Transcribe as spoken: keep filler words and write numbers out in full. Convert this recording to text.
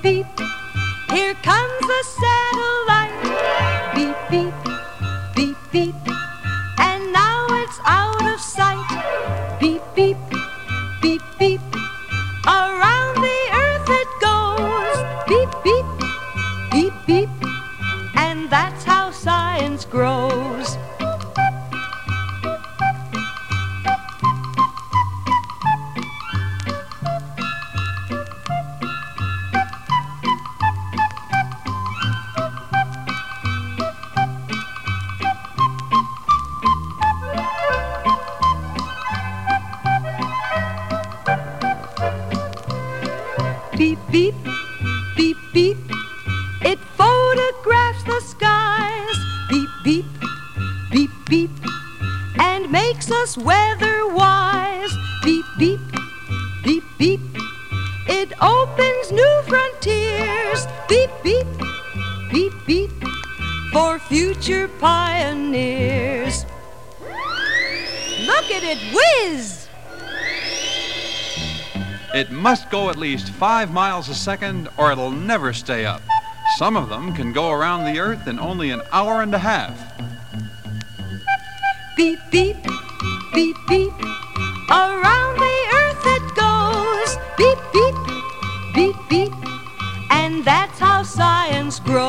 beep. Here comes the satellite. Beep, beep, beep, beep. And now it's out of sight. Beep, beep, beep, beep. Around the earth it goes. Beep, beep, beep, beep. And that's how science grows. Beep, beep, beep, beep. It photographs the skies. Beep, beep, beep, beep. And makes us weather wise. Beep, beep, beep, beep. It opens new frontiers. Beep, beep, beep, beep. For future pioneers. Look at it whiz! It must go at least five miles a second or it'll never stay up. Some of them can go around the earth in only an hour and a half. Beep, beep, beep, beep. Around the earth it goes. Beep, beep, beep, beep. And that's how science grows.